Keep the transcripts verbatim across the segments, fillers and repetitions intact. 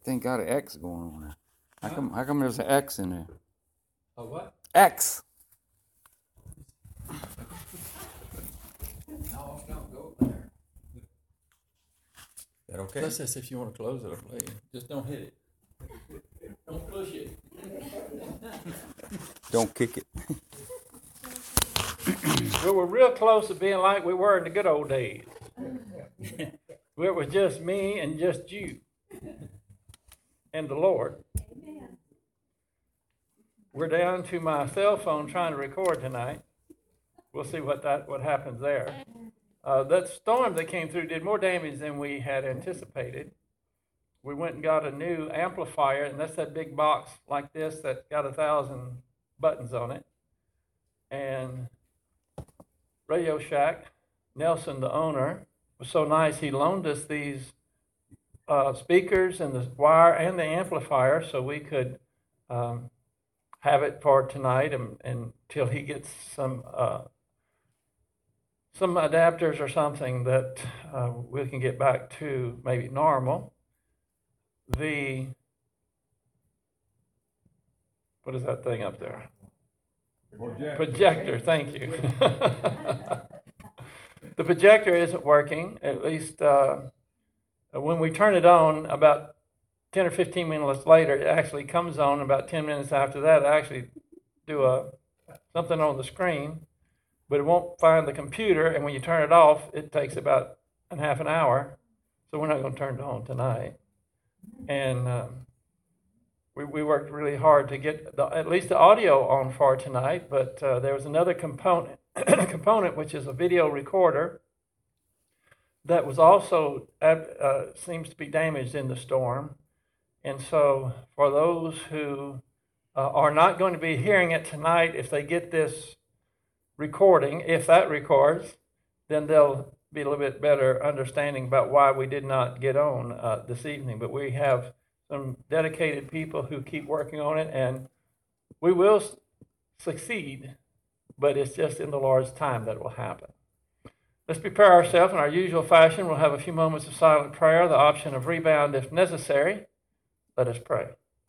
thing got an X going on there. How come, how come there's an X in there? A what? X! No, don't go there. Is that okay? That's just if you want to close it or play it. Just don't hit it. Don't push it. Don't kick it. We were real close to being like we were in the good old days. Where it was just me and just you and the Lord. Amen. We're down to my cell phone trying to record tonight. We'll see what that what happens there. Uh, that storm that came through did more damage than we had anticipated. We went and got a new amplifier, and that's that big box like this that got a thousand buttons on it. And Radio Shack, Nelson, the owner, was so nice, he loaned us these uh, speakers and the wire and the amplifier so we could um, have it for tonight and, and until he gets some uh, some adapters or something that uh, we can get back to maybe normal. The, what is that thing up there? Projector, projector thank you. The projector isn't working, at least uh, when we turn it on about ten or fifteen minutes later, it actually comes on. About ten minutes after that, it actually do a something on the screen, but it won't find the computer, and when you turn it off, it takes about a half an hour, so we're not going to turn it on tonight. And um, we, we worked really hard to get the, at least the audio on for tonight, but uh, there was another component, component which is a video recorder that was also uh, seems to be damaged in the storm. And so for those who uh, are not going to be hearing it tonight, if they get this recording, if that records, then they'll be a little bit better understanding about why we did not get on uh, this evening. But we have some dedicated people who keep working on it, and we will s- succeed, but it's just in the Lord's time that it will happen. Let's prepare ourselves in our usual fashion. We'll have a few moments of silent prayer, the option of rebound if necessary. Let us pray.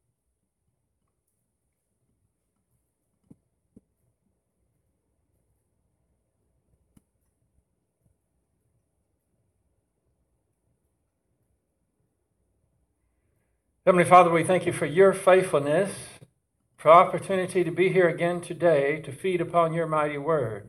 Heavenly Father, we thank you for your faithfulness, for opportunity to be here again today to feed upon your mighty word.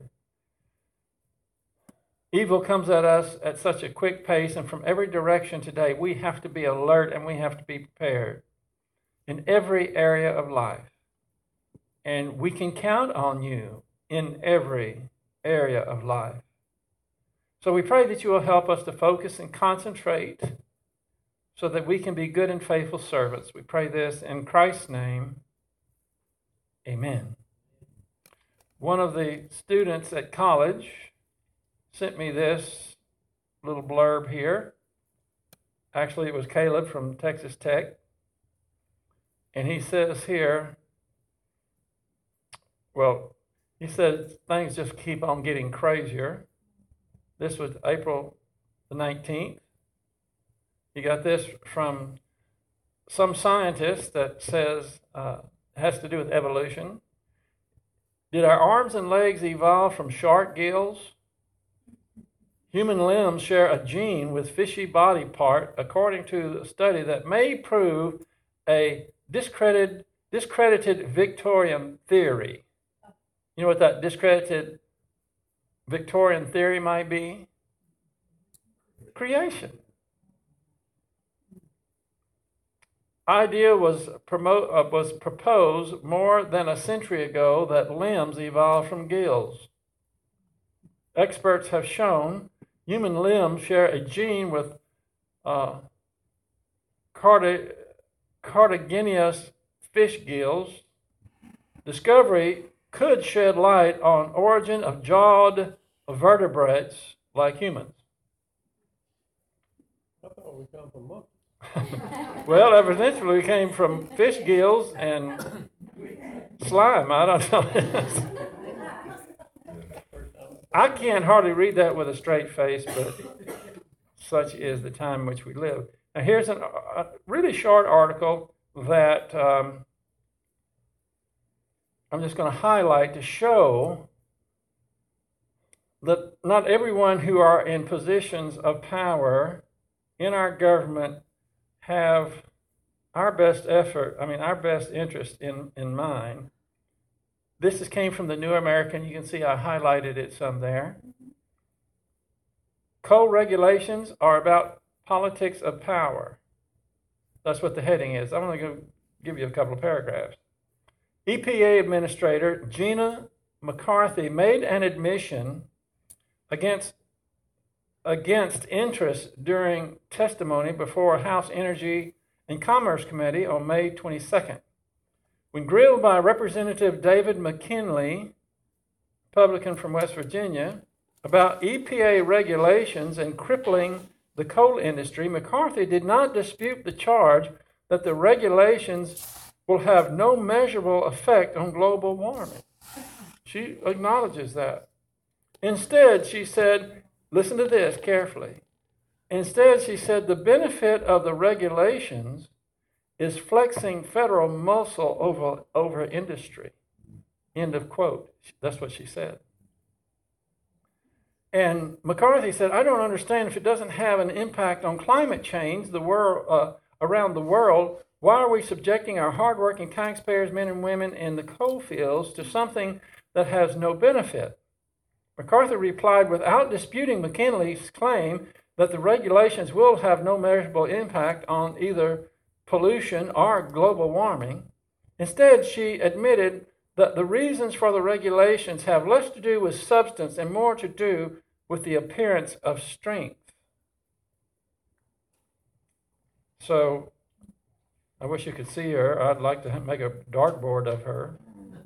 Evil comes at us at such a quick pace, and from every direction today, we have to be alert and we have to be prepared in every area of life. And we can count on you in every area of life. So we pray that you will help us to focus and concentrate so that we can be good and faithful servants. We pray this in Christ's name. Amen. One of the students at college sent me this little blurb here. Actually, it was Caleb from Texas Tech. And he says here, well, he said things just keep on getting crazier. This was April the nineteenth. He got this from some scientist that says uh, has to do with evolution. Did our arms and legs evolve from shark gills? Human limbs share a gene with fishy body part, according to a study that may prove a discredited, discredited Victorian theory. You know what that discredited Victorian theory might be? Creation. Idea was promote, uh, was proposed more than a century ago that limbs evolved from gills. Experts have shown human limbs share a gene with uh, cardi- cartilaginous fish gills. Discovery could shed light on origin of jawed vertebrates like humans. I thought we come from monkeys. Well, evidently we came from fish gills and slime. I don't know. I can't hardly read that with a straight face, but such is the time in which we live. Now, here's an, a really short article that um, I'm just going to highlight to show that not everyone who are in positions of power in our government have our best effort, I mean, our best interest in, in mind. This is, came from the New American. You can see I highlighted it some there. Coal regulations are about politics of power. That's what the heading is. I'm going to give you a couple of paragraphs. E P A Administrator Gina McCarthy made an admission against, against interest during testimony before House Energy and Commerce Committee on May twenty-second. When grilled by Representative David McKinley, Republican from West Virginia, about E P A regulations and crippling the coal industry, McCarthy did not dispute the charge that the regulations will have no measurable effect on global warming. She acknowledges that. Instead, she said, listen to this carefully. Instead, she said, the benefit of the regulations is flexing federal muscle over, over industry. End of quote. That's what she said. And McCarthy said, I don't understand if it doesn't have an impact on climate change the world, uh, around the world, why are we subjecting our hardworking taxpayers, men and women in the coal fields, to something that has no benefit? McCarthy replied without disputing McKinley's claim that the regulations will have no measurable impact on either pollution or global warming. Instead, she admitted that the reasons for the regulations have less to do with substance and more to do with the appearance of strength. So, I wish you could see her. I'd like to make a dartboard of her.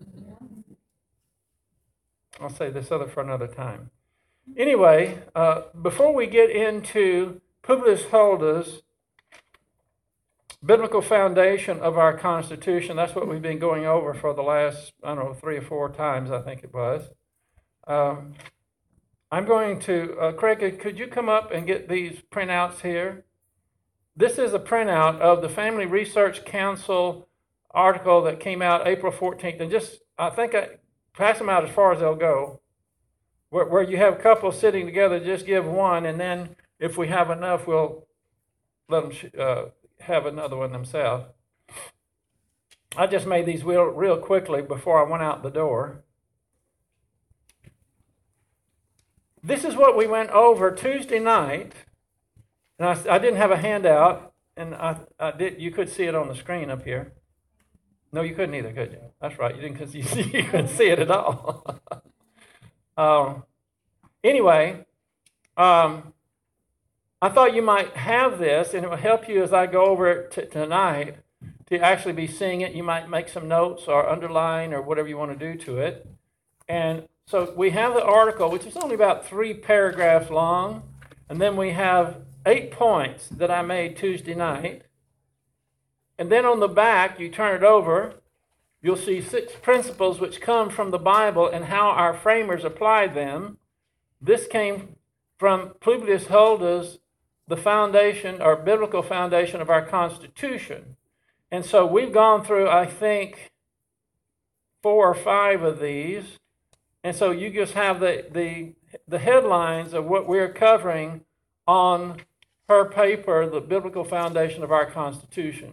I'll say this other for another time. Anyway, uh, before we get into Publius Hulda's biblical foundation of our Constitution, that's what we've been going over for the last, I don't know, three or four times, I think it was. Um, I'm going to, uh, Craig, could you come up and get these printouts here? This is a printout of the Family Research Council article that came out April fourteenth. And just, I think I pass them out as far as they'll go. Where, where you have couples sitting together, just give one, and then if we have enough, we'll let them sh- uh, have another one themselves. I just made these real, real quickly before I went out the door. This is what we went over Tuesday night. And I, I didn't have a handout, and I, I did. You could see it on the screen up here. No, you couldn't either, could you? That's right. You didn't, because you, you couldn't see it at all. um, anyway, um, I thought you might have this, and it will help you as I go over it t- tonight to actually be seeing it. You might make some notes or underline or whatever you want to do to it. And so we have the article, which is only about three paragraphs long, and then we have eight points that I made Tuesday night. And then on the back, you turn it over, you'll see six principles which come from the Bible and how our framers applied them. This came from Publius Hulda's The Foundation or Biblical Foundation of our Constitution. And so we've gone through, I think, four or five of these. And so you just have the, the, the headlines of what we're covering on her paper, The Biblical Foundation of our Constitution.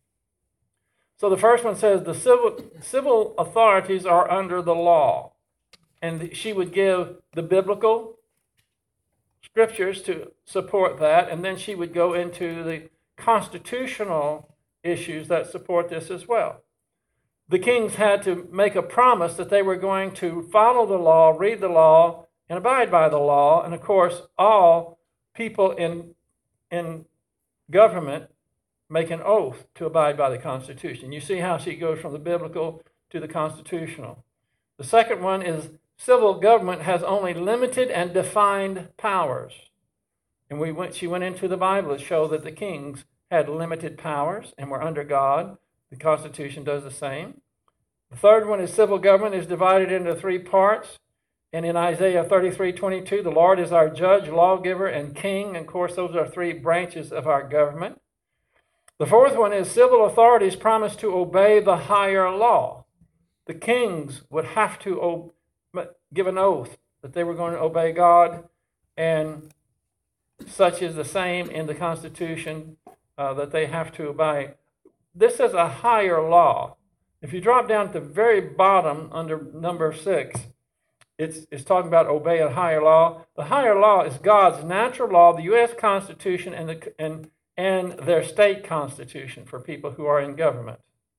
So the first one says the civil, civil authorities are under the law. And she would give the biblical scriptures to support that. And then she would go into the constitutional issues that support this as well. The kings had to make a promise that they were going to follow the law, read the law, and abide by the law. And of course, all people in, in government make an oath to abide by the Constitution. You see how she goes from the biblical to the constitutional. The second one is civil government has only limited and defined powers. And we went, she went into the Bible to show that the kings had limited powers and were under God. The Constitution does the same. The third one is civil government is divided into three parts. And in Isaiah thirty-three twenty-two, the Lord is our judge, lawgiver, and king. And of course, those are three branches of our government. The fourth one is civil authorities promise to obey the higher law. The kings would have to ob- give an oath that they were going to obey God, and such is the same in the Constitution, uh, that they have to obey. This is a higher law. If you drop down at the very bottom under number six, it's, it's talking about obey a higher law. The higher law is God's natural law, the U S Constitution, and the and and their state constitution for people who are in government.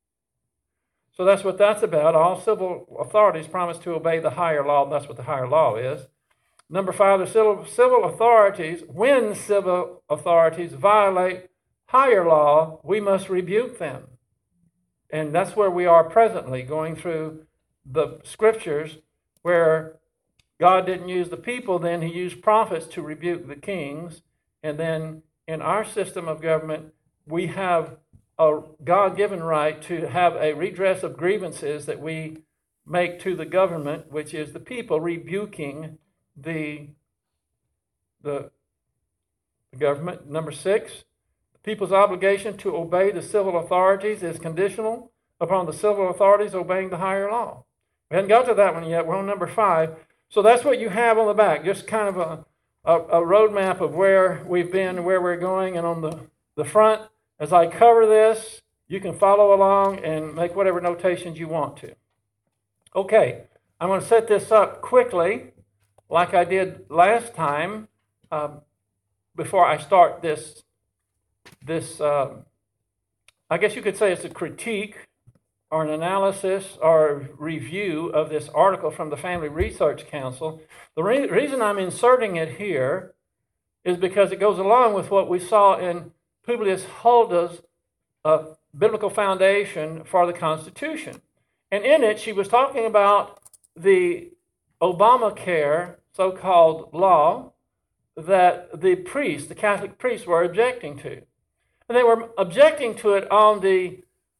So that's what that's about. All civil authorities promise to obey the higher law. That's what the higher law is. Number five, the civil, civil authorities, when civil authorities violate higher law, we must rebuke them. And that's where we are presently, going through the scriptures where God didn't use the people, then he used prophets to rebuke the kings, and then in our system of government, we have a God-given right to have a redress of grievances that we make to the government, which is the people rebuking the, the, the government. Number six, the people's obligation to obey the civil authorities is conditional upon the civil authorities obeying the higher law. We haven't got to that one yet. We're on number five. So that's what you have on the back, just kind of a A, a roadmap of where we've been and where we're going. And on the, the front, as I cover this, you can follow along and make whatever notations you want to. Okay, I'm going to set this up quickly, like I did last time, um, before I start this, this uh, I guess you could say it's a critique or an analysis or review of this article from the Family Research Council. The re- reason I'm inserting it here is because it goes along with what we saw in Publius Hulda's uh, biblical foundation for the Constitution. And in it, she was talking about the Obamacare so-called law that the priests, the Catholic priests, were objecting to. And they were objecting to it on the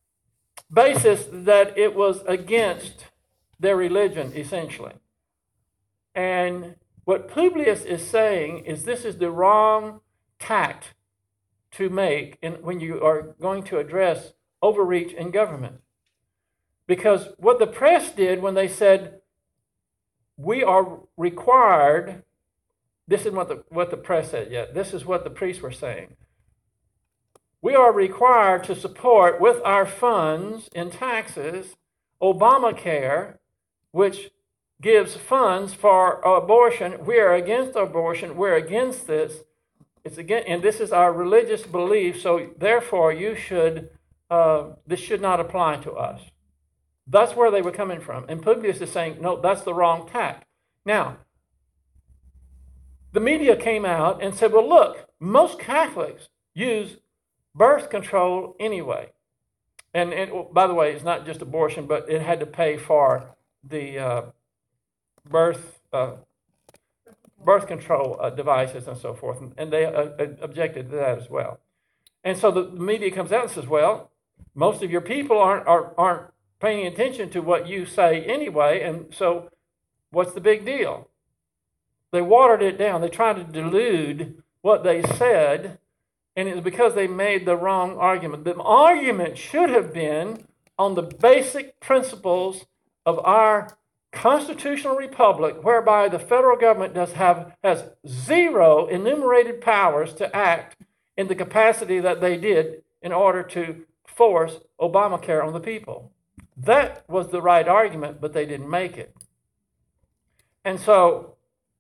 basis that it was against their religion, essentially. And what Publius is saying is this is the wrong tact to make in, when you are going to address overreach in government. Because what the press did when they said, we are required, this is what the, what the press said yet, this is what the priests were saying. We are required to support with our funds in taxes Obamacare, which gives funds for abortion. We are against abortion. We're against this. It's again, and this is our religious belief. So therefore, you should. Uh, this should not apply to us. That's where they were coming from. And Publius is saying, no, that's the wrong tact. Now, the media came out and said, well, look, most Catholics use birth control anyway. And, and by the way, it's not just abortion, but it had to pay for the uh, birth uh, birth control uh, devices and so forth. And, and they uh, objected to that as well. And so the media comes out and says, well, most of your people aren't, are, aren't paying attention to what you say anyway, and so what's the big deal? They watered it down. They tried to delude what they said, and it was because they made the wrong argument. The argument should have been on the basic principles of our constitutional republic, whereby the federal government does have has zero enumerated powers to act in the capacity that they did in order to force Obamacare on the people. That was the right argument, but they didn't make it. And so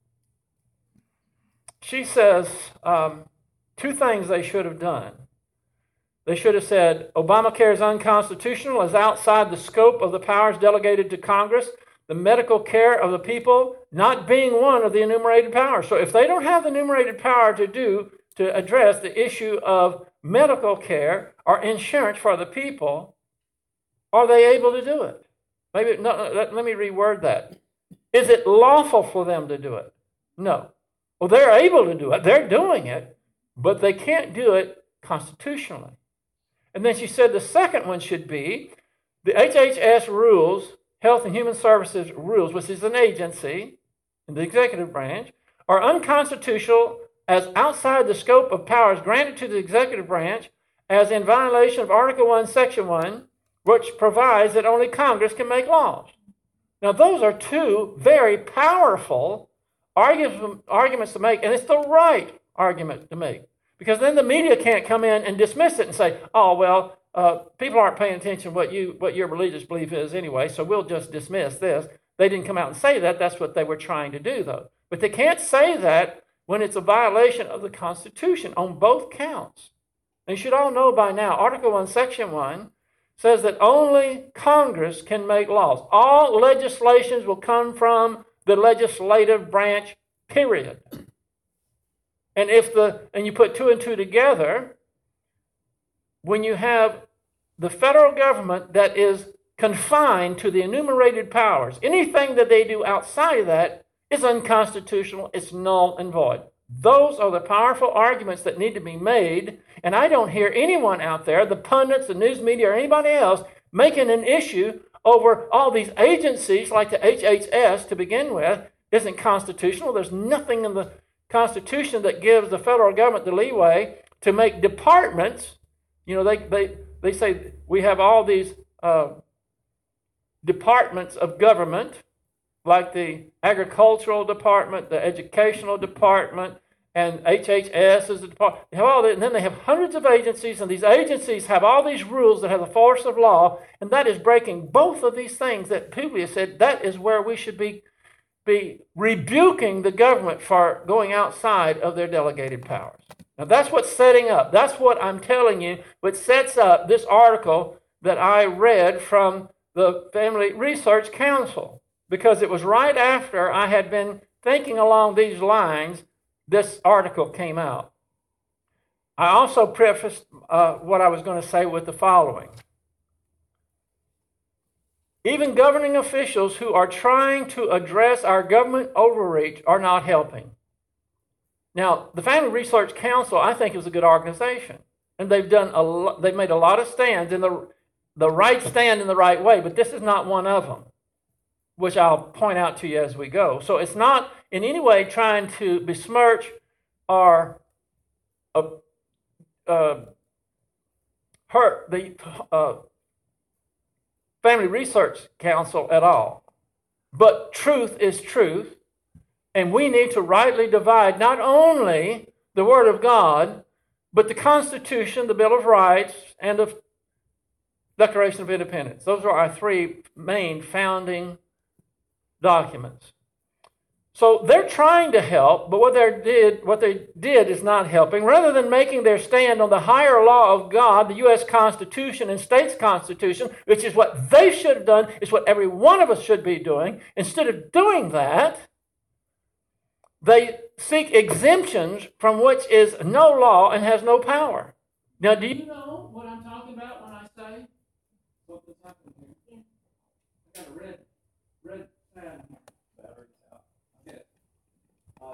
she says um, two things they should have done. They should have said, Obamacare is unconstitutional, is outside the scope of the powers delegated to Congress, the medical care of the people not being one of the enumerated powers. So if they don't have the enumerated power to do, to address the issue of medical care or insurance for the people, are they able to do it? Maybe no, let, let me reword that. Is it lawful for them to do it? No. Well, they're able to do it. They're doing it, but they can't do it constitutionally. And then she said the second one should be the H H S rules, Health and Human Services rules, which is an agency, in the executive branch, are unconstitutional as outside the scope of powers granted to the executive branch, as in violation of Article one, Section one, which provides that only Congress can make laws. Now, those are two very powerful arguments, arguments to make, and it's the right argument to make. Because then the media can't come in and dismiss it and say, oh, well, uh, people aren't paying attention to what, you, what your religious belief is anyway, so we'll just dismiss this. They didn't come out and say that. That's what they were trying to do, though. But they can't say that when it's a violation of the Constitution on both counts. And you should all know by now, Article one, Section one says that only Congress can make laws. All legislations will come from the legislative branch, period. And if the and you put two and two together, when you have the federal government that is confined to the enumerated powers, anything that they do outside of that is unconstitutional, it's null and void. Those are the powerful arguments that need to be made, and I don't hear anyone out there, the pundits, the news media, or anybody else, making an issue over all these agencies like the H H S to begin with isn't constitutional. There's nothing in the Constitution that gives the federal government the leeway to make departments. You know, they they, they say we have all these uh, departments of government, like the agricultural department, the educational department, and H H S is the department. They have all that, and then they have hundreds of agencies, and these agencies have all these rules that have the force of law, and that is breaking both of these things that Publius said that is where we should be, be rebuking the government for going outside of their delegated powers. Now that's what's setting up. That's what I'm telling you, what sets up this article that I read from the Family Research Council. Because it was right after I had been thinking along these lines, this article came out. I also prefaced uh, what I was going to say with the following. Even governing officials who are trying to address our government overreach are not helping. Now, the Family Research Council, I think, is a good organization. And they've done a lo- they've made a lot of stands in the, the right stand in the right way, but this is not one of them, which I'll point out to you as we go. So it's not in any way trying to besmirch or uh, uh, hurt the uh, Family Research Council at all. But truth is truth, and we need to rightly divide not only the Word of God, but the Constitution, the Bill of Rights, and the Declaration of Independence. Those are our three main founding documents. So they're trying to help, but what they did, what they did is not helping. Rather than making their stand on the higher law of God, the U S Constitution and states' constitution, which is what they should have done, is what every one of us should be doing. Instead of doing that, they seek exemptions from which is no law and has no power. Now, do you know what I'm talking about when I say what's happening here? I got a red, red pad. Battery's out. Okay. Uh,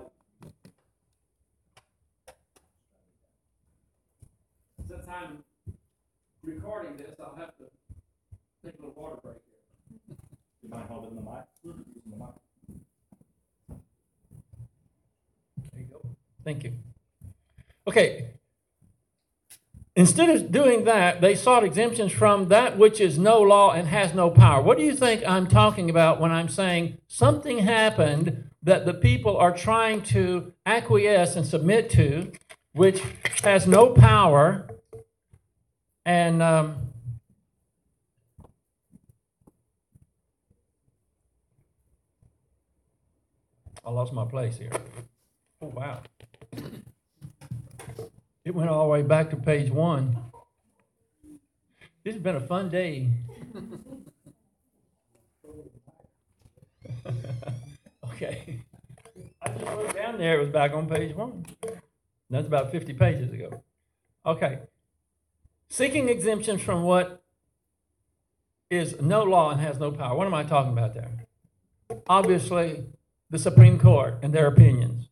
since I'm recording this, I'll have to take a little water break here. You mind holding the mic? Mm-hmm. Using the mic. There you go. Thank you. Okay. Instead of doing that, they sought exemptions from that which is no law and has no power. What do you think I'm talking about when I'm saying something happened that the people are trying to acquiesce and submit to, which has no power, and um, I lost my place here. Oh, wow. It went all the way back to page one. This has been a fun day. Okay. I just wrote down there, it was back on page one. That's about fifty pages ago. Okay. Seeking exemptions from what is no law and has no power. What am I talking about there? Obviously, the Supreme Court and their opinions.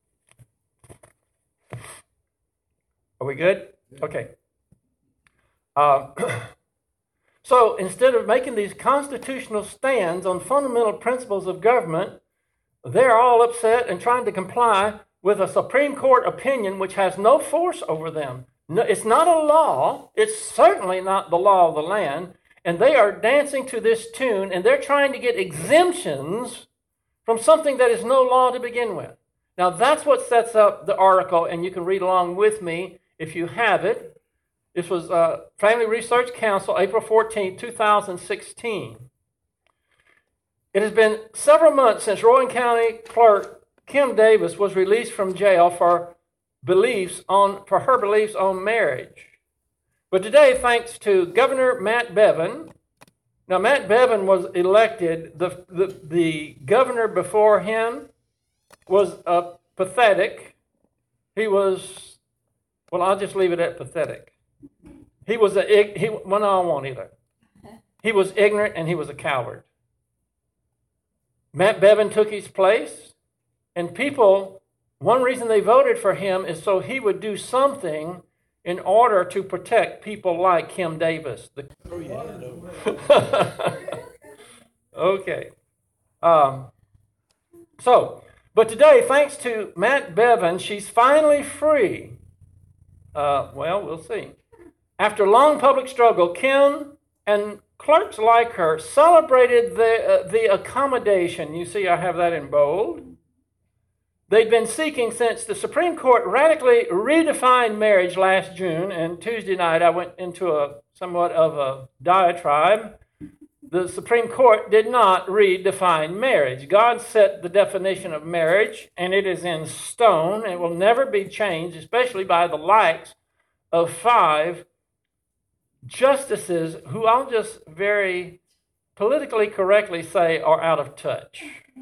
Are we good? Okay. Uh, so instead of making these constitutional stands on fundamental principles of government, they're all upset and trying to comply with a Supreme Court opinion which has no force over them. No, it's not a law. It's certainly not the law of the land. And they are dancing to this tune, and they're trying to get exemptions from something that is no law to begin with. Now, that's what sets up the article, and you can read along with me if you have it. This was uh, Family Research Council, April fourteenth, two thousand sixteen. It has been several months since Rowan County Clerk Kim Davis was released from jail for beliefs on for her beliefs on marriage. But today, thanks to Governor Matt Bevin, now Matt Bevin was elected. The the, the governor before him was uh, pathetic. He was, well, I'll just leave it at pathetic. He was a he. Well, no, I won't either. He was ignorant and he was a coward. Matt Bevin took his place, and people, one reason they voted for him is so he would do something in order to protect people like Kim Davis. The... okay. Um, so, but today, thanks to Matt Bevin, she's finally free. Uh, well, we'll see. After long public struggle, Kim and clerks like her celebrated the, uh, the accommodation. You see, I have that in bold. They'd been seeking since the Supreme Court radically redefined marriage last June, and Tuesday night I went into a somewhat of a diatribe. The Supreme Court did not redefine marriage. God set the definition of marriage, and it is in stone. It will never be changed, especially by the likes of five justices who I'll just very politically correctly say are out of touch.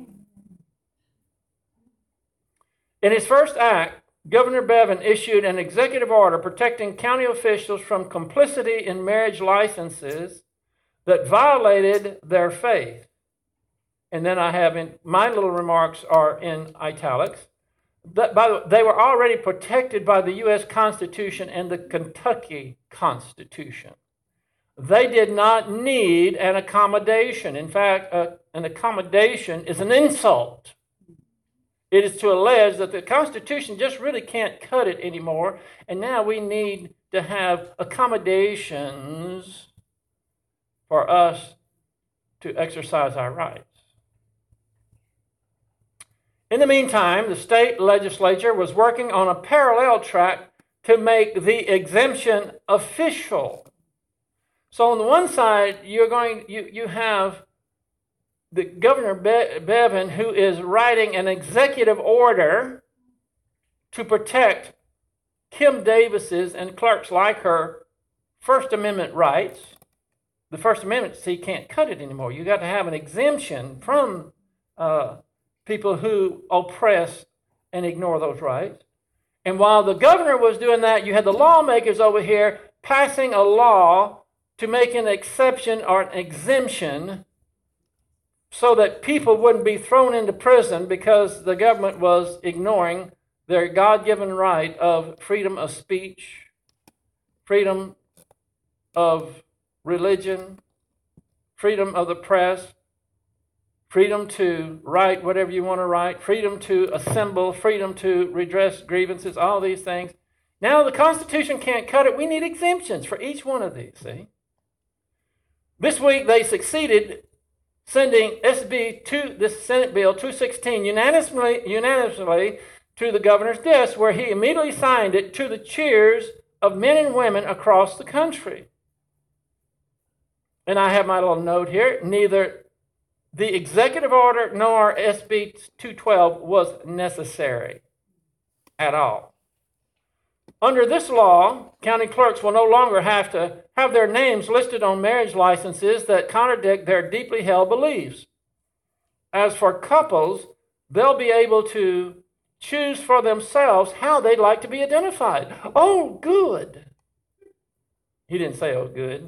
In his first act, Governor Bevin issued an executive order protecting county officials from complicity in marriage licenses that violated their faith. And then I have in my little remarks are in italics. That, by the way, they were already protected by the U S Constitution and the Kentucky Constitution. They did not need an accommodation. In fact, uh, an accommodation is an insult. It is to allege that the Constitution just really can't cut it anymore, and now we need to have accommodations for us to exercise our rights. In the meantime, the state legislature was working on a parallel track to make the exemption official. So on the one side, you're going, you, you have the Governor Be- Bevin, who is writing an executive order to protect Kim Davis's and clerks like her First Amendment rights. The First Amendment, see, can't cut it anymore. You got to have an exemption from uh, people who oppress and ignore those rights. And while the governor was doing that, you had the lawmakers over here passing a law to make an exception or an exemption so that people wouldn't be thrown into prison because the government was ignoring their God-given right of freedom of speech, freedom of religion, freedom of the press, freedom to write whatever you want to write, freedom to assemble, freedom to redress grievances, all these things. Now the Constitution can't cut it. We need exemptions for each one of these, see? This week they succeeded sending S B two, this Senate Bill two sixteen unanimously, unanimously to the governor's desk, where he immediately signed it to the cheers of men and women across the country. And I have my little note here. Neither the executive order nor S B two twelve was necessary at all. Under this law, county clerks will no longer have to have their names listed on marriage licenses that contradict their deeply held beliefs. As for couples, they'll be able to choose for themselves how they'd like to be identified. Oh, good. He didn't say, oh, good.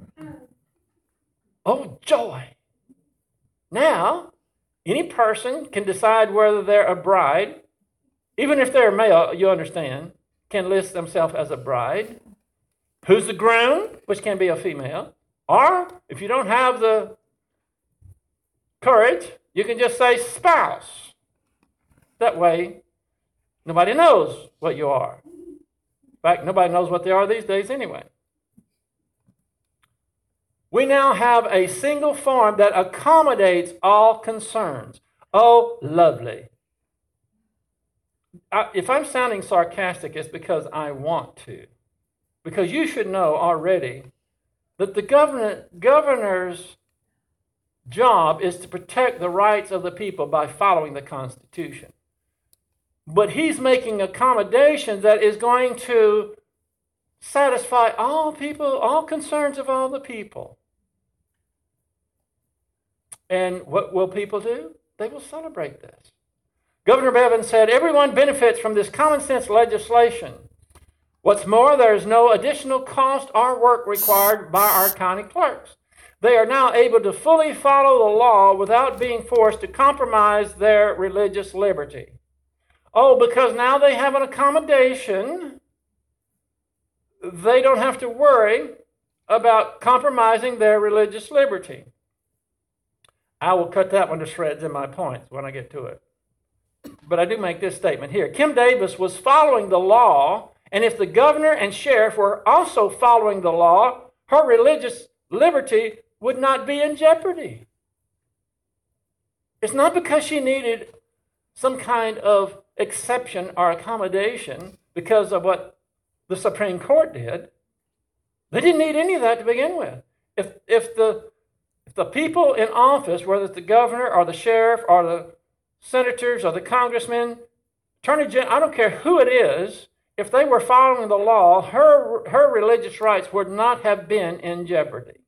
Oh, joy. Now, any person can decide whether they're a bride, even if they're male, you understand, can list themselves as a bride, who's the groom, which can be a female. Or if you don't have the courage, you can just say spouse. That way, nobody knows what you are. In fact, nobody knows what they are these days anyway. We now have a single form that accommodates all concerns. Oh, lovely. I, if I'm sounding sarcastic, it's because I want to. Because you should know already that the governor, governor's job is to protect the rights of the people by following the Constitution. But he's making accommodations that is going to satisfy all people, all concerns of all the people. And what will people do? They will celebrate this. Governor Bevin said, everyone benefits from this common sense legislation. What's more, there is no additional cost or work required by our county clerks. They are now able to fully follow the law without being forced to compromise their religious liberty. Oh, because now they have an accommodation, they don't have to worry about compromising their religious liberty. I will cut that one to shreds in my points when I get to it. But I do make this statement here. Kim Davis was following the law, and if the governor and sheriff were also following the law, her religious liberty would not be in jeopardy. It's not because she needed some kind of exception or accommodation because of what the Supreme Court did. They didn't need any of that to begin with. If, if, the, if the people in office, whether it's the governor or the sheriff or the senators or the congressmen, attorney general, I don't care who it is, if they were following the law, her, her religious rights would not have been in jeopardy.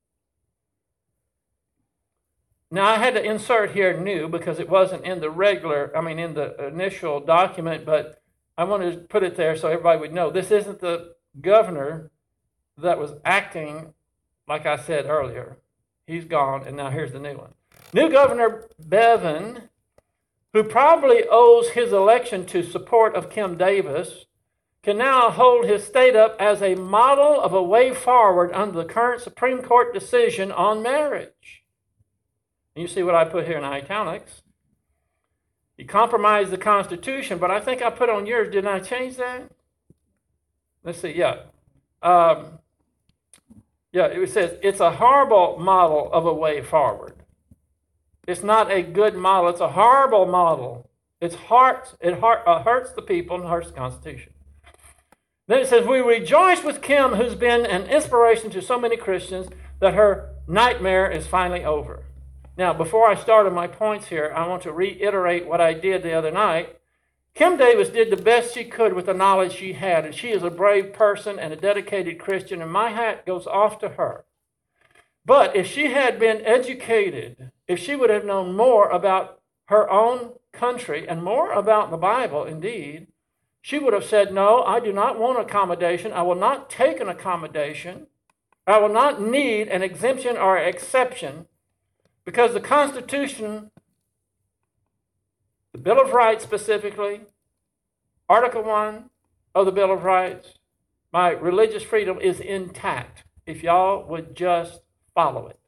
Now, I had to insert here new because it wasn't in the regular, I mean, in the initial document, but I wanted to put it there so everybody would know. This isn't the governor that was acting, like I said earlier. He's gone, and now here's the new one. New Governor Bevin, who probably owes his election to support of Kim Davis, can now hold his state up as a model of a way forward under the current Supreme Court decision on marriage. And you see what I put here in italics. He compromised the Constitution, but I think I put on yours, didn't I change that? Let's see, yeah. Um, yeah, it says, it's a horrible model of a way forward. It's not a good model, it's a horrible model. It's heart, it heart, uh, hurts the people and hurts the Constitution. Then it says, we rejoice with Kim, who's been an inspiration to so many Christians, that her nightmare is finally over. Now, before I start on my points here, I want to reiterate what I did the other night. Kim Davis did the best she could with the knowledge she had, and she is a brave person and a dedicated Christian, and my hat goes off to her. But if she had been educated, if she would have known more about her own country and more about the Bible, indeed, she would have said, no, I do not want accommodation. I will not take an accommodation. I will not need an exemption or exception because the Constitution, the Bill of Rights specifically, Article one of the Bill of Rights, my religious freedom is intact if y'all would just follow it.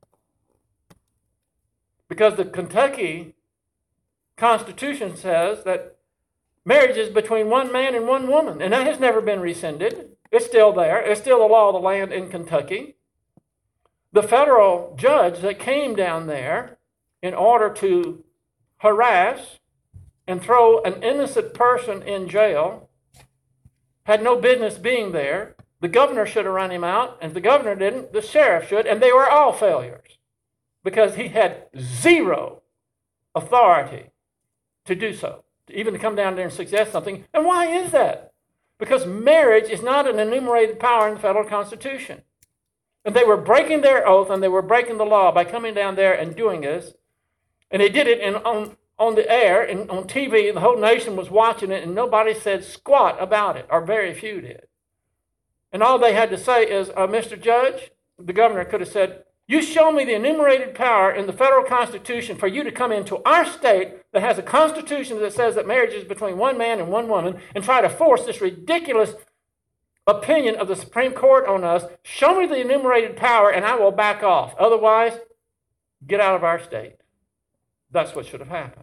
Because the Kentucky Constitution says that marriage is between one man and one woman, and that has never been rescinded. It's still there. It's still the law of the land in Kentucky. The federal judge that came down there in order to harass and throw an innocent person in jail had no business being there. The governor should have run him out, and if the governor didn't, the sheriff should, and they were all failures because he had zero authority to do so, even to come down there and suggest something. And why is that? Because marriage is not an enumerated power in the federal Constitution. And they were breaking their oath and they were breaking the law by coming down there and doing this. And they did it in, on, on the air and on T V. The whole nation was watching it and nobody said squat about it, or very few did. And all they had to say is, uh, Mister Judge, the governor could have said, you show me the enumerated power in the federal Constitution for you to come into our state that has a Constitution that says that marriage is between one man and one woman and try to force this ridiculous opinion of the Supreme Court on us, show me the enumerated power and I will back off. Otherwise, get out of our state. That's what should have happened.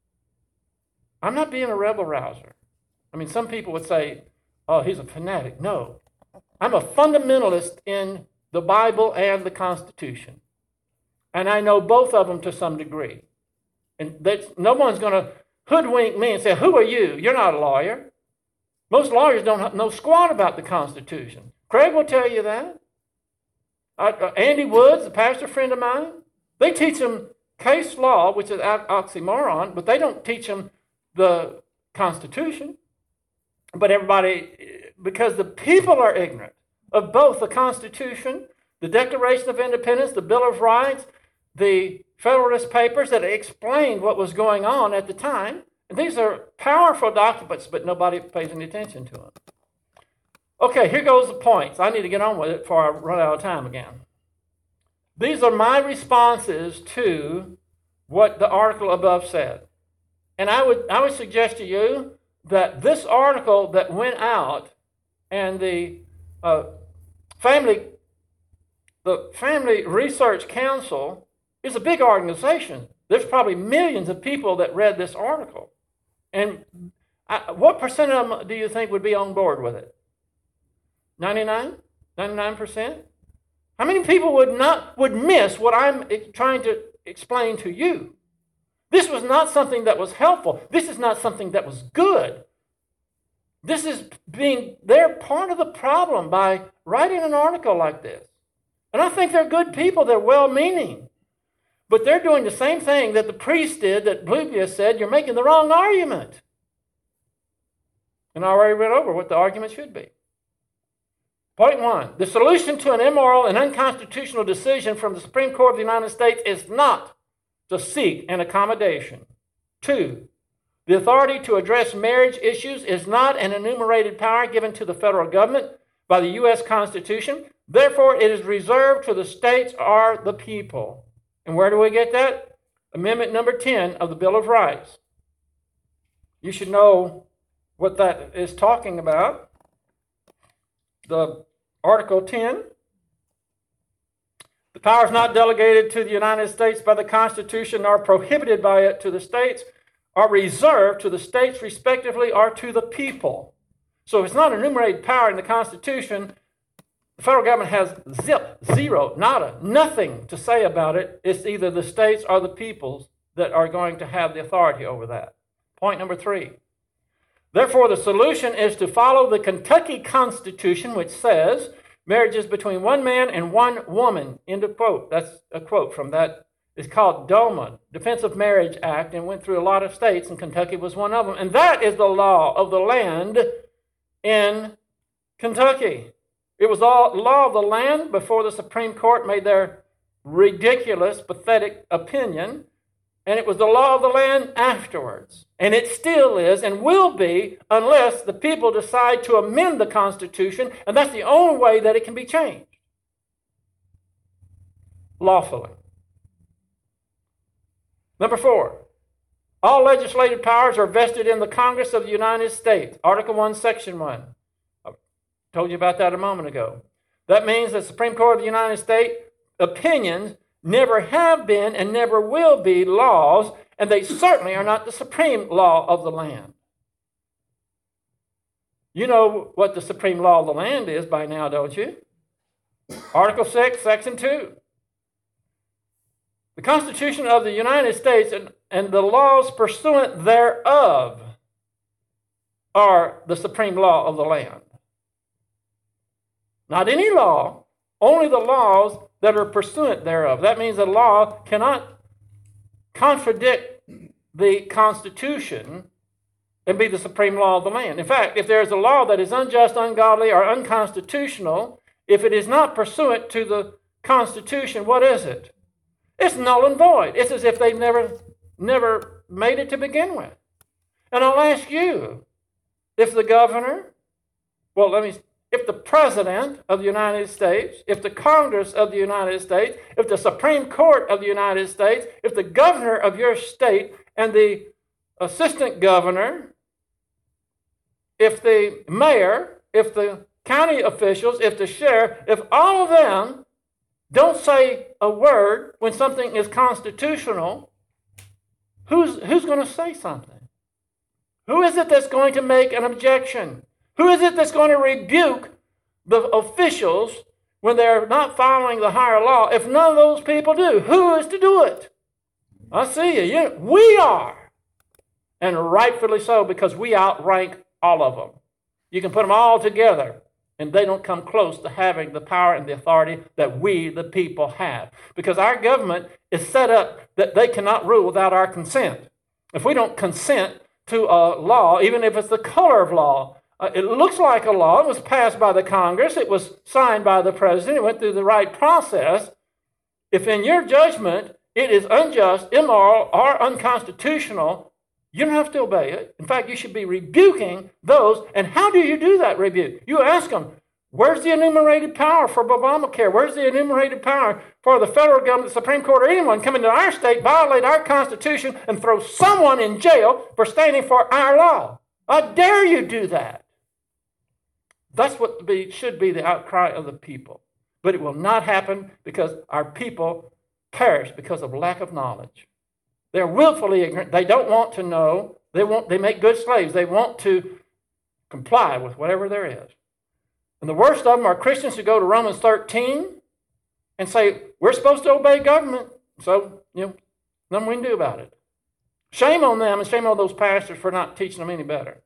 I'm not being a rebel rouser. I mean, some people would say, oh, he's a fanatic. No. I'm a fundamentalist in the Bible and the Constitution. And I know both of them to some degree. And that's, no one's going to hoodwink me and say, who are you? You're not a lawyer. Most lawyers don't know squat about the Constitution. Craig will tell you that. Uh, uh, Andy Woods, a pastor friend of mine, they teach them case law, which is oxymoron, but they don't teach them the Constitution. But everybody, because the people are ignorant of both the Constitution, the Declaration of Independence, the Bill of Rights, the Federalist Papers that explained what was going on at the time. And these are powerful documents, but nobody pays any attention to them. Okay, here goes the points. I need to get on with it before I run out of time again. These are my responses to what the article above said. And I would I would suggest to you that this article that went out and the uh, family the Family Research Council is a big organization. There's probably millions of people that read this article. And I, what percent of them do you think would be on board with it? ninety-nine? ninety-nine percent? How many people would not would miss what I'm trying to explain to you? This was not something that was helpful. This is not something that was good. This is being, they're part of the problem by writing an article like this. And I think they're good people. They're well-meaning. But they're doing the same thing that the priest did, that Bluebius said, you're making the wrong argument. And I already read over what the argument should be. Point one, the solution to an immoral and unconstitutional decision from the Supreme Court of the United States is not to seek an accommodation. Two, the authority to address marriage issues is not an enumerated power given to the federal government by the U S Constitution. Therefore, it is reserved to the states or the people. And where do we get that? Amendment number ten of the Bill of Rights. You should know what that is talking about. The Article ten. The powers not delegated to the United States by the Constitution nor prohibited by it to the states are reserved to the states respectively or to the people. So if it's not enumerated power in the Constitution, the federal government has zip, zero, nada, nothing to say about it. It's either the states or the peoples that are going to have the authority over that. Point number three. Therefore, the solution is to follow the Kentucky Constitution, which says marriage is between one man and one woman. End of quote. That's a quote from that. It's called DOMA, Defense of Marriage Act, and went through a lot of states, and Kentucky was one of them. And that is the law of the land in Kentucky. It was all law of the land before the Supreme Court made their ridiculous, pathetic opinion. And it was the law of the land afterwards. And it still is and will be unless the people decide to amend the Constitution. And that's the only way that it can be changed. Lawfully. Number four. All legislative powers are vested in the Congress of the United States. Article one, Section one. I told you about that a moment ago. That means the Supreme Court of the United States opinions never have been and never will be laws, and they certainly are not the supreme law of the land. You know what the supreme law of the land is by now, don't you? Article six, Section two. The Constitution of the United States and, and the laws pursuant thereof are the supreme law of the land. Not any law, only the laws that are pursuant thereof. That means a law cannot contradict the Constitution and be the supreme law of the land. In fact, if there is a law that is unjust, ungodly, or unconstitutional, if it is not pursuant to the Constitution, what is it? It's null and void. It's as if they've never, never made it to begin with. And I'll ask you, if the governor, well, let me if the President of the United States, if the Congress of the United States, if the Supreme Court of the United States, if the governor of your state and the assistant governor, if the mayor, if the county officials, if the sheriff, if all of them don't say a word when something is constitutional, who's, who's going to say something? Who is it that's going to make an objection? Who is it that's going to rebuke the officials when they're not following the higher law? If none of those people do, who is to do it? I see you. you we are. And rightfully so, because we outrank all of them. You can put them all together, and they don't come close to having the power and the authority that we, the people, have. Because our government is set up that they cannot rule without our consent. If we don't consent to a law, even if it's the color of law, uh, it looks like a law, it was passed by the Congress, it was signed by the president, it went through the right process. If in your judgment it is unjust, immoral, or unconstitutional, you don't have to obey it. In fact, you should be rebuking those. And how do you do that rebuke? You ask them, where's the enumerated power for Obamacare? Where's the enumerated power for the federal government, the Supreme Court, or anyone come into our state, violate our Constitution, and throw someone in jail for standing for our law? How dare you do that? That's what be, should be the outcry of the people. But it will not happen because our people perish because of lack of knowledge. They're willfully ignorant. They don't want to know. They want. They make good slaves. They want to comply with whatever there is. And the worst of them are Christians who go to Romans thirteen and say, we're supposed to obey government. So, you know, nothing we can do about it. Shame on them and shame on those pastors for not teaching them any better.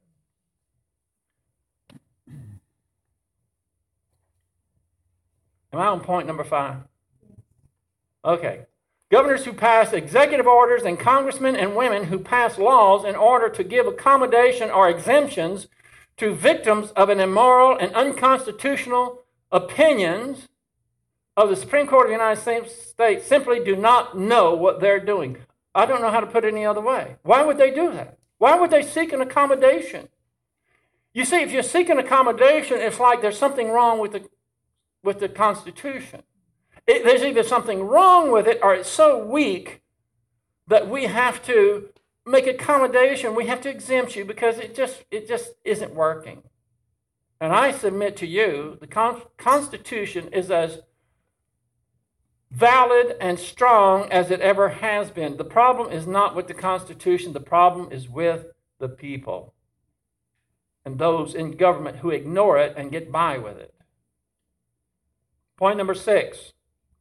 Am I on point number five? Okay. Governors who pass executive orders and congressmen and women who pass laws in order to give accommodation or exemptions to victims of an immoral and unconstitutional opinions of the Supreme Court of the United States simply do not know what they're doing. I don't know how to put it any other way. Why would they do that? Why would they seek an accommodation? You see, if you seek an accommodation, it's like there's something wrong with the, with the Constitution. It, there's either something wrong with it or it's so weak that we have to make accommodation. We have to exempt you because it just it just isn't working. And I submit to you, the con- Constitution is as valid and strong as it ever has been. The problem is not with the Constitution. The problem is with the people and those in government who ignore it and get by with it. Point number six.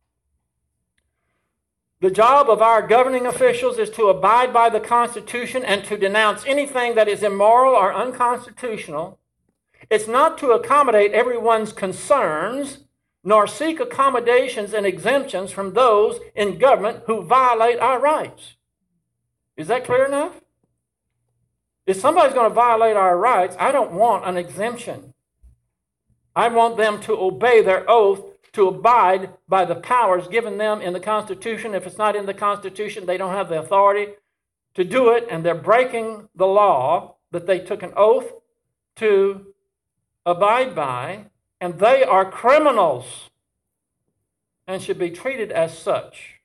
The job of our governing officials is to abide by the Constitution and to denounce anything that is immoral or unconstitutional. It's not to accommodate everyone's concerns, nor seek accommodations and exemptions from those in government who violate our rights. Is that clear enough? If somebody's going to violate our rights, I don't want an exemption. I want them to obey their oath to abide by the powers given them in the Constitution. If it's not in the Constitution, they don't have the authority to do it, and they're breaking the law that they took an oath to abide by, and they are criminals and should be treated as such.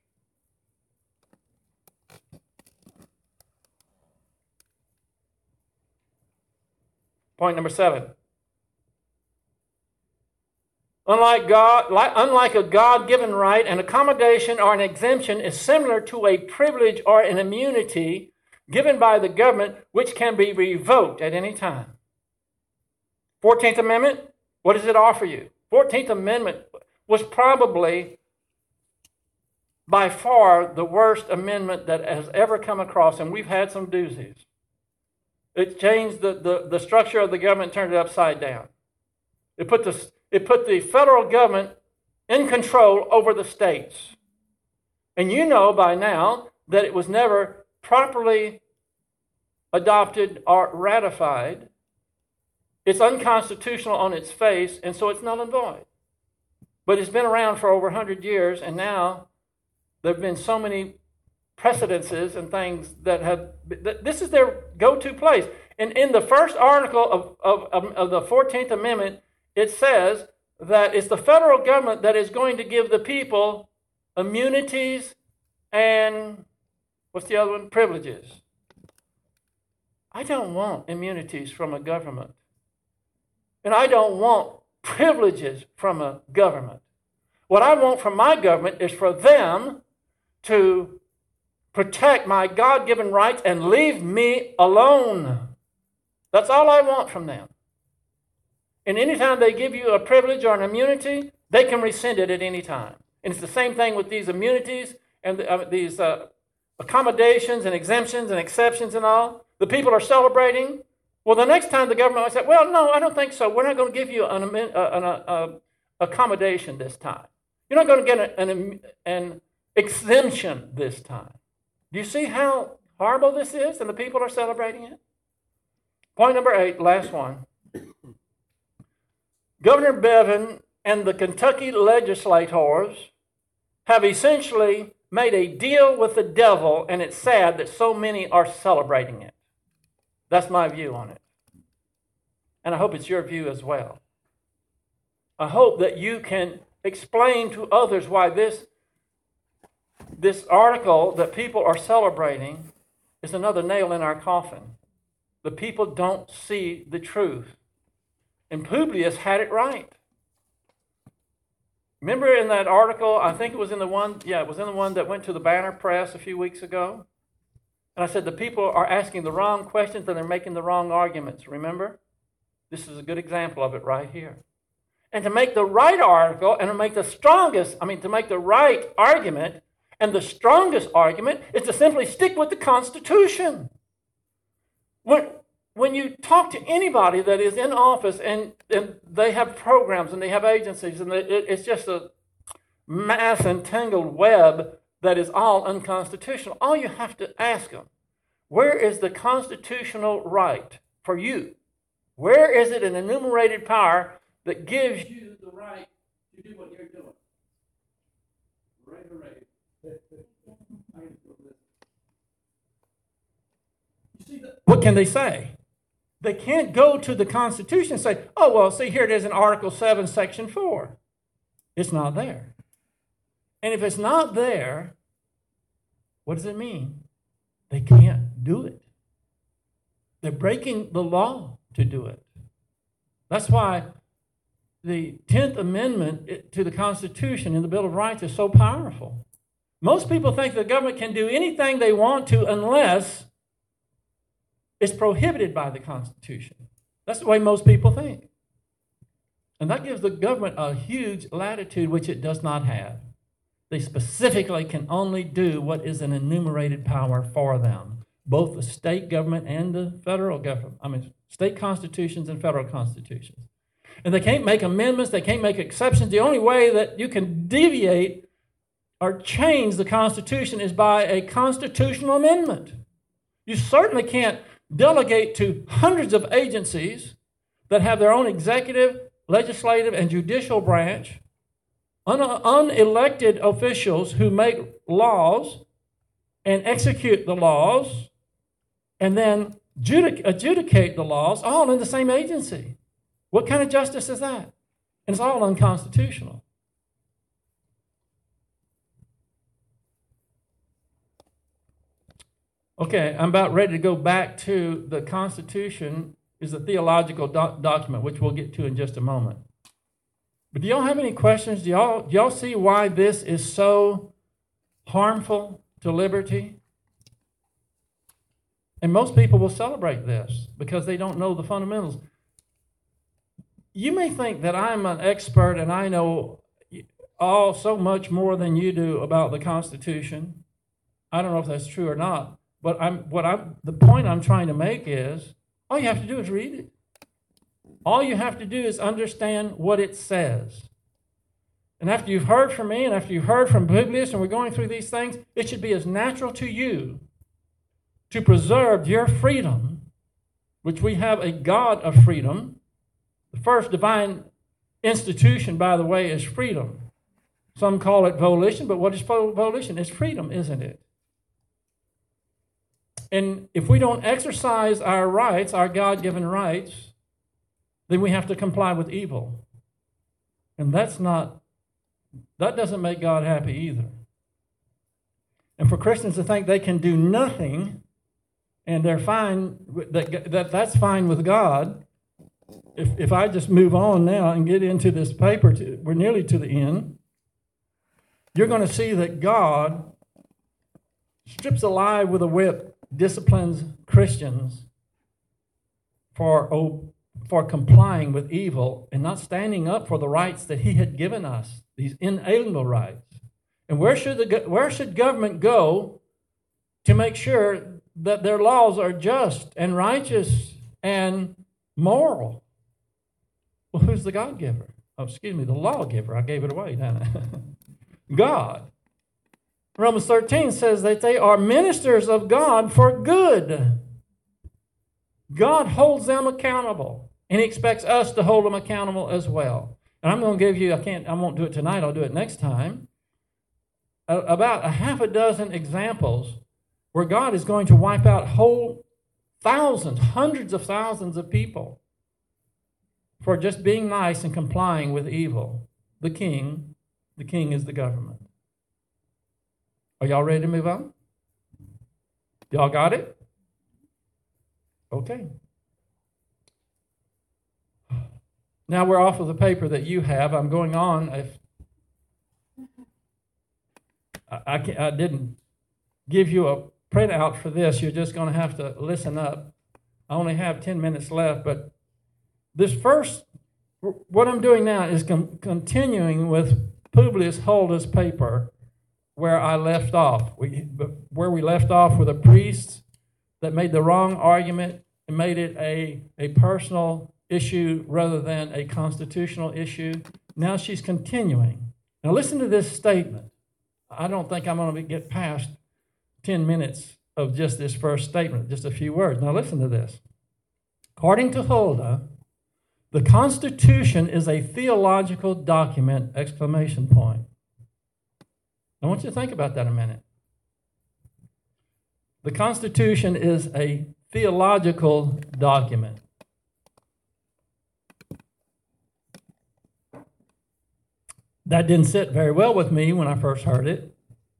Point number seven. Unlike God, like, unlike a God-given right, an accommodation or an exemption is similar to a privilege or an immunity given by the government which can be revoked at any time. fourteenth Amendment, what does it offer you? fourteenth Amendment was probably by far the worst amendment that has ever come across, and we've had some doozies. It changed the, the, the structure of the government, turned it upside down. It put the It put the federal government in control over the states. And you know by now that it was never properly adopted or ratified. It's unconstitutional on its face, and so it's null and void. But it's been around for over one hundred years, and now there have been so many precedences and things that have, that this is their go-to place. And in the first article of, of, of the fourteenth Amendment, it says that it's the federal government that is going to give the people immunities and, what's the other one? Privileges. I don't want immunities from a government. And I don't want privileges from a government. What I want from my government is for them to protect my God-given rights and leave me alone. That's all I want from them. And anytime they give you a privilege or an immunity, they can rescind it at any time. And it's the same thing with these immunities and the, uh, these uh, accommodations and exemptions and exceptions and all. The people are celebrating. Well, the next time the government might say, well, no, I don't think so. We're not going to give you an, an, an uh, accommodation this time. You're not going to get an, an, an exemption this time. Do you see how horrible this is? And the people are celebrating it? Point number eight, last one. Governor Bevin and the Kentucky legislators have essentially made a deal with the devil, and it's sad that so many are celebrating it. That's my view on it. And I hope it's your view as well. I hope that you can explain to others why this, this article that people are celebrating is another nail in our coffin. The people don't see the truth. And Publius had it right. Remember in that article, I think it was in the one, yeah, it was in the one that went to the Banner Press a few weeks ago. And I said the people are asking the wrong questions and they're making the wrong arguments. Remember? This is a good example of it right here. And to make the right article and to make the strongest, I mean, to make the right argument and the strongest argument is to simply stick with the Constitution. When, when you talk to anybody that is in office and, and they have programs and they have agencies and they, it, it's just a mass and tangled web that is all unconstitutional, all you have to ask them, where is the constitutional right for you? Where is it an enumerated power that gives you the right to do what you're doing? Hooray, hooray. You see, the, what can they say? They can't go to the Constitution and say, oh, well, see, here it is in Article seven, Section four. It's not there. And if it's not there, what does it mean? They can't do it. They're breaking the law to do it. That's why the tenth Amendment to the Constitution in the Bill of Rights is so powerful. Most people think the government can do anything they want to unless it's prohibited by the Constitution. That's the way most people think. And that gives the government a huge latitude which it does not have. They specifically can only do what is an enumerated power for them, both the state government and the federal government. I mean, state constitutions and federal constitutions. And they can't make amendments, they can't make exceptions. The only way that you can deviate or change the Constitution is by a constitutional amendment. You certainly can't delegate to hundreds of agencies that have their own executive, legislative, and judicial branch, un- unelected officials who make laws and execute the laws and then judic- adjudicate the laws all in the same agency. What kind of justice is that? And it's all unconstitutional. Okay, I'm about ready to go back to the Constitution is a theological doc- document, which we'll get to in just a moment. But do y'all have any questions? Do y'all, do y'all see why this is so harmful to liberty? And most people will celebrate this because they don't know the fundamentals. You may think that I'm an expert and I know all so much more than you do about the Constitution. I don't know if that's true or not. But I'm, what I'm, the point I'm trying to make is, all you have to do is read it. All you have to do is understand what it says. And after you've heard from me and after you've heard from Publius and we're going through these things, it should be as natural to you to preserve your freedom, which we have a God of freedom. The first divine institution, by the way, is freedom. Some call it volition, but what is volition? It's freedom, isn't it? And if we don't exercise our rights, our God-given rights, then we have to comply with evil. And that's not, that doesn't make God happy either. And for Christians to think they can do nothing and they're fine, that, that that's fine with God, if, if I just move on now and get into this paper, to, we're nearly to the end, you're going to see that God strips alive with a whip, disciplines Christians for, oh, for complying with evil and not standing up for the rights that he had given us, these inalienable rights. And where should the where should government go to make sure that their laws are just and righteous and moral? Well, who's the God giver? Oh, excuse me, the lawgiver. I gave it away, didn't I? God. Romans thirteen says that they are ministers of God for good. God holds them accountable, and he expects us to hold them accountable as well. And I'm going to give you, I can't, I won't do it tonight, I'll do it next time, about a half a dozen examples where God is going to wipe out whole thousands, hundreds of thousands of people for just being nice and complying with evil. The king, the king is the government. Are y'all ready to move on? Y'all got it? Okay. Now we're off of the paper that you have. I'm going on. If I, I, can't, I didn't give you a printout for this. You're just going to have to listen up. I only have ten minutes left, but this first, what I'm doing now is com- continuing with Publius Hulda's paper where I left off. We, where we left off with a priest that made the wrong argument and made it a, a personal issue rather than a constitutional issue. Now she's continuing. Now listen to this statement. I don't think I'm going to get past ten minutes of just this first statement, just a few words. Now listen to this. According to Hulda, the Constitution is a theological document, exclamation point. I want you to think about that a minute. The Constitution is a theological document. That didn't sit very well with me when I first heard it.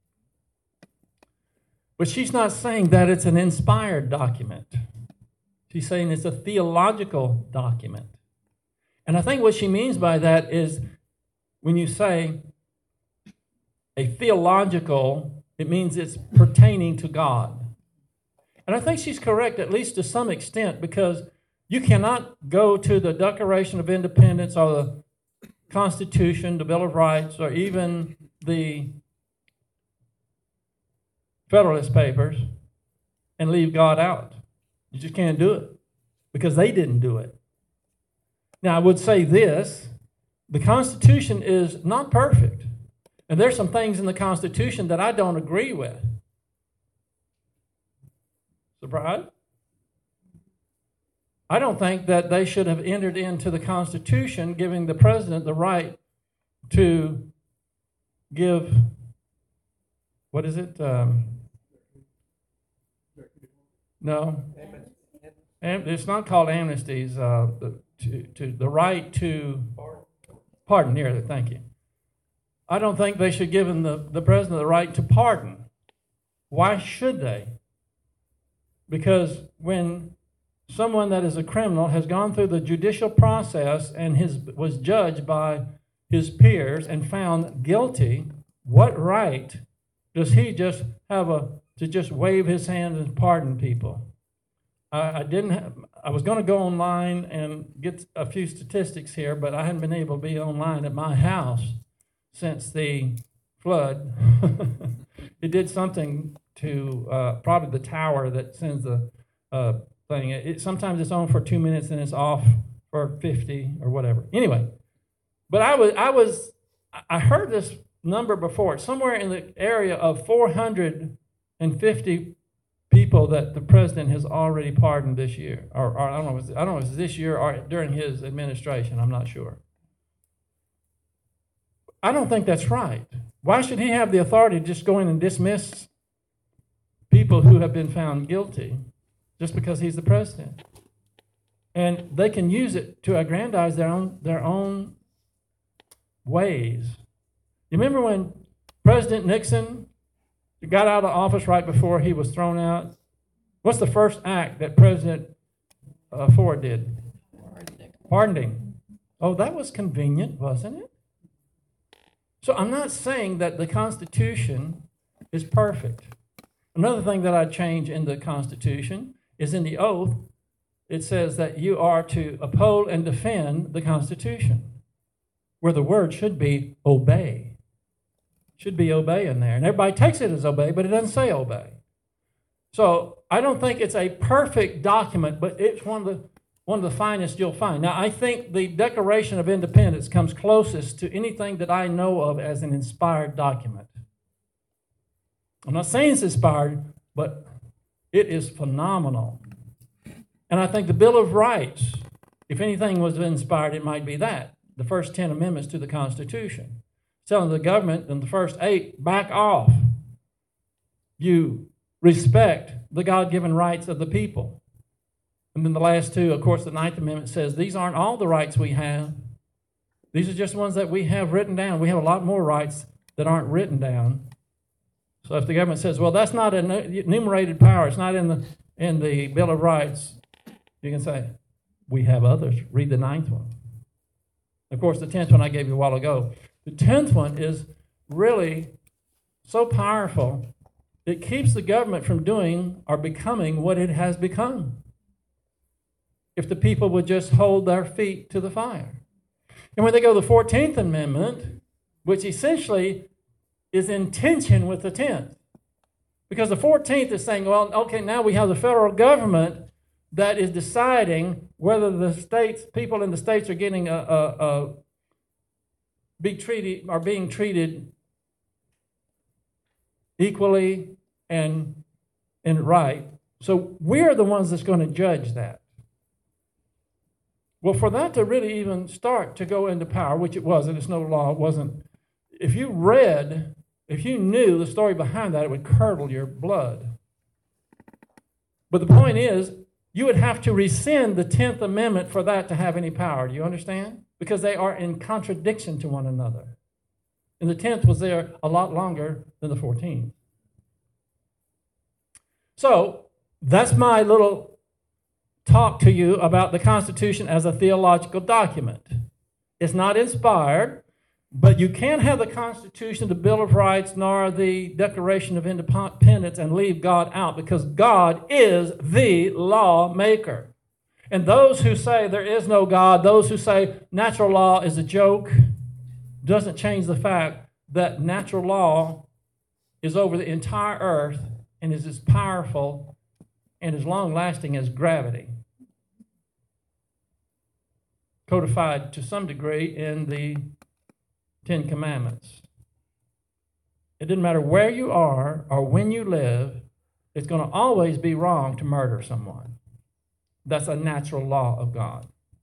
But she's not saying that it's an inspired document. She's saying it's a theological document. And I think what she means by that is when you say a theological, it means it's pertaining to God. And I think she's correct, at least to some extent, because you cannot go to the Declaration of Independence or the Constitution, the Bill of Rights, or even the Federalist Papers and leave God out. You just can't do it because they didn't do it. Now, I would say this, the Constitution is not perfect. And there's some things in the Constitution that I don't agree with. Surprise? I don't think that they should have entered into the Constitution giving the president the right to give, what is it? Um, no. And it's not called amnesties. Uh, the, to, to the right to pardon. Here, thank you. I don't think they should give him the, the president the right to pardon. Why should they? Because when someone that is a criminal has gone through the judicial process and his, was judged by his peers and found guilty, what right does he just have a to just wave his hand and pardon people? I, I didn't. Have, I was going to go online and get a few statistics here, but I hadn't been able to be online at my house since the flood. It did something to uh, probably the tower that sends the uh, thing. It, it, sometimes it's on for two minutes and it's off for fifty or whatever. Anyway, but I was I was I heard this number before. It's somewhere in the area of four hundred fifty people that the president has already pardoned this year, or, or I don't know. If I don't know if it's this year or during his administration. I'm not sure. I don't think that's right. Why should he have the authority to just go in and dismiss people who have been found guilty just because he's the president? And they can use it to aggrandize their own their own ways. You remember when President Nixon got out of office right before he was thrown out? What's the first act that President uh, Ford did? Pardoned him. Oh, that was convenient, wasn't it? So I'm not saying that the Constitution is perfect. Another thing that I change in the Constitution is in the oath, it says that you are to uphold and defend the Constitution, where the word should be obey. Should be obey in there. And everybody takes it as obey, but it doesn't say obey. So I don't think it's a perfect document, but it's one of the one of the finest you'll find. Now, I think the Declaration of Independence comes closest to anything that I know of as an inspired document. I'm not saying it's inspired, but it is phenomenal. And I think the Bill of Rights, if anything was inspired, it might be that. The first ten amendments to the Constitution. Telling the government in the first eight, back off. You respect the God-given rights of the people. And then the last two, of course, the Ninth Amendment says these aren't all the rights we have. These are just ones that we have written down. We have a lot more rights that aren't written down. So if the government says, well, that's not an enumerated power, it's not in the in the Bill of Rights, you can say, we have others. Read the ninth one. Of course, the tenth one I gave you a while ago. The tenth one is really so powerful, it keeps the government from doing or becoming what it has become. If the people would just hold their feet to the fire. And when they go to the fourteenth Amendment, which essentially is in tension with the tenth. Because the fourteenth is saying, well, okay, now we have the federal government that is deciding whether the states, people in the states are getting a, a, a be treated, are being treated equally and, and right. So we're the ones that's going to judge that. Well, for that to really even start to go into power, which it wasn't, it's no law, it wasn't. If you read, if you knew the story behind that, it would curdle your blood. But the point is, you would have to rescind the tenth Amendment for that to have any power. Do you understand? Because they are in contradiction to one another. And the tenth was there a lot longer than the fourteenth. So, that's my little talk to you about the Constitution as a theological document. It's not inspired, but you can't have the Constitution, the Bill of Rights, nor the Declaration of Independence and leave God out, because God is the lawmaker. And those who say there is no God, those who say natural law is a joke, doesn't change the fact that natural law is over the entire earth and is as powerful and as long-lasting as gravity. Codified to some degree in the Ten Commandments. It doesn't matter where you are or when you live, it's going to always be wrong to murder someone. That's a natural law of God.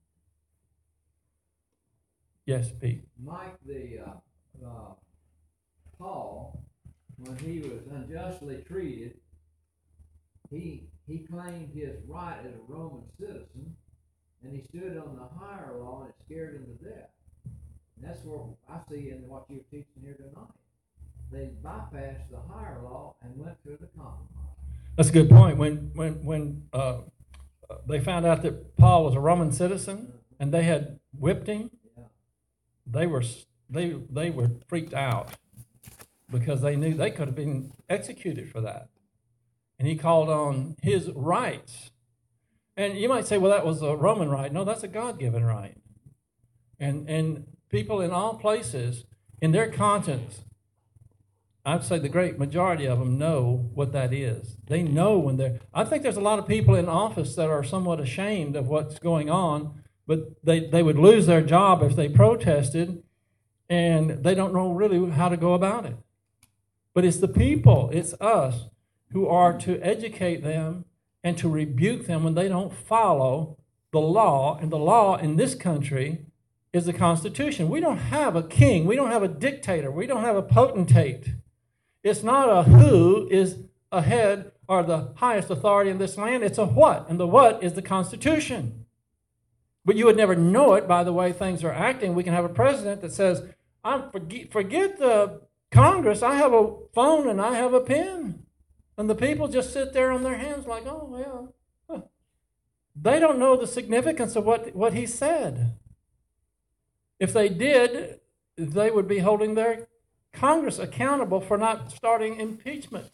Yes, Pete. Mike, the uh, uh, Paul, when he was unjustly treated, he he claimed his right as a Roman citizen, and he stood on the higher law, and it scared him to death. And that's what I see in what you're teaching here tonight. They bypassed the higher law and went to the compromise. That's a good point. When when when uh, they found out that Paul was a Roman citizen and they had whipped him, Yeah. they were they they were freaked out because they knew they could have been executed for that. And he called on his rights. And you might say, well, that was a Roman right. No, that's a God-given right. And and people in all places, in their conscience, I'd say the great majority of them know what that is. They know when they're... I think there's a lot of people in office that are somewhat ashamed of what's going on, but they, they would lose their job if they protested, and they don't know really how to go about it. But it's the people, it's us, who are to educate them and to rebuke them when they don't follow the law. And the law in this country is the Constitution. We don't have a king. We don't have a dictator. We don't have a potentate. It's not a who is ahead or the highest authority in this land. It's a what. And the what is the Constitution. But you would never know it by the way things are acting. We can have a president that says, I'm forget, forget the Congress. I have a phone and I have a pen. And the people just sit there on their hands like, oh, well. Huh. they don't know the significance of what, what he said. If they did, they would be holding their Congress accountable for not starting impeachment.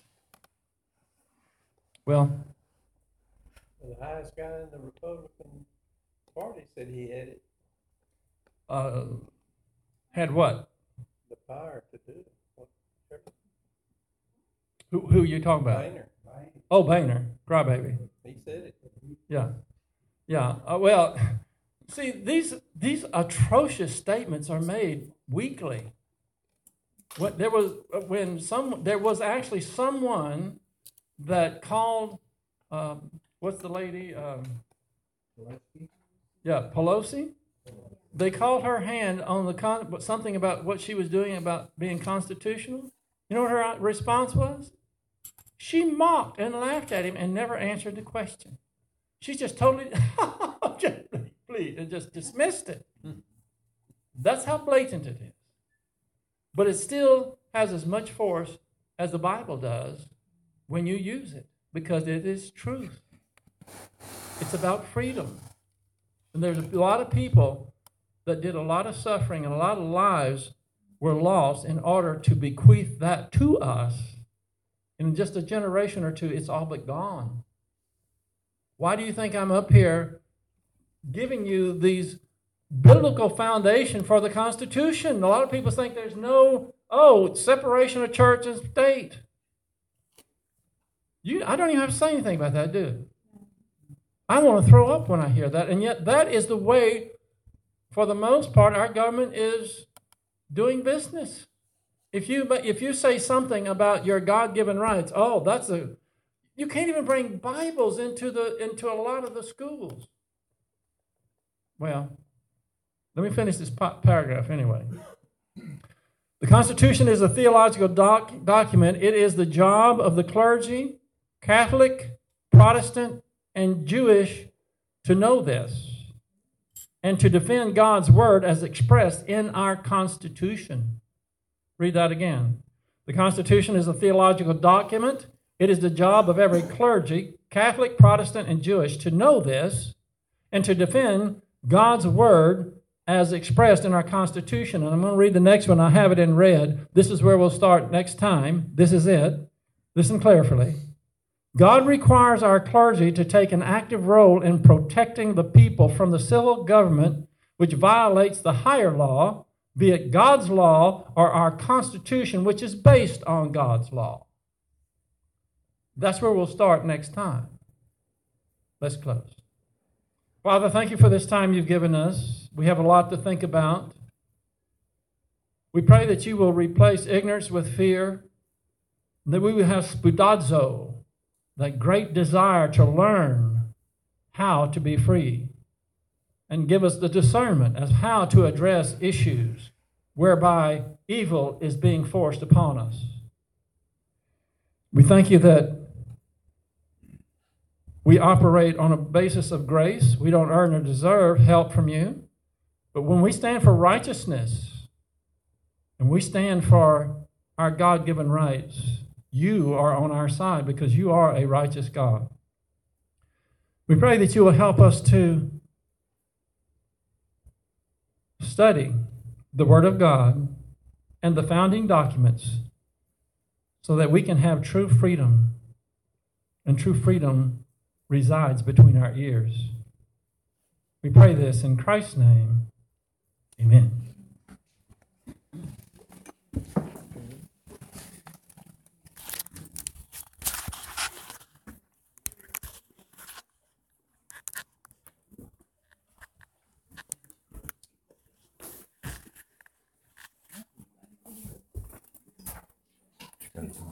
Well, The highest guy in the Republican Party said he had it, uh, had what? the power to do it. What- Who, who are you talking about? Boehner, Oh, Boehner, crybaby. he said it. Yeah, yeah. Uh, well, see, these these atrocious statements are made weekly. What there was when some there was actually someone that called um, what's the lady? Um, yeah, Pelosi. They called her hand on the con- something about what she was doing about being constitutional. You know what her response was? She mocked and laughed at him and never answered the question. She just totally, just, please, and just dismissed it. That's how blatant it is. But it still has as much force as the Bible does when you use it, because it is truth. It's about freedom. And there's a lot of people that did a lot of suffering and a lot of lives were lost in order to bequeath that to us. In just a generation or two, it's all but gone. Why do you think I'm up here giving you these biblical foundation for the Constitution? A lot of people think there's no, oh, separation of church and state. You, I don't even have to say anything about that, do I? I want to throw up when I hear that, and yet that is the way, for the most part, our government is doing business. If you if you say something about your God-given rights, oh, that's a, you can't even bring Bibles into the into a lot of the schools. Well, let me finish this paragraph anyway. The Constitution is a theological doc, document. It is the job of the clergy, Catholic, Protestant, and Jewish, to know this and to defend God's word as expressed in our Constitution. Read that again. The Constitution is a theological document. It is the job of every clergy, Catholic, Protestant, and Jewish, to know this and to defend God's word as expressed in our Constitution. And I'm going to read the next one. I have it in red. This is where we'll start next time. This is it. Listen carefully. God requires our clergy to take an active role in protecting the people from the civil government which violates the higher law, be it God's law or our Constitution, which is based on God's law. That's where we'll start next time. Let's close. Father, thank you for this time you've given us. We have a lot to think about. We pray that you will replace ignorance with fear, that we will have spoudazo, that great desire to learn how to be free, and give us the discernment as how to address issues whereby evil is being forced upon us. We thank you that we operate on a basis of grace. We don't earn or deserve help from you. But when we stand for righteousness and we stand for our God-given rights, you are on our side because you are a righteous God. We pray that you will help us to study the Word of God and the founding documents so that we can have true freedom, and true freedom resides between our ears. We pray this in Christ's name. Amen. Got it.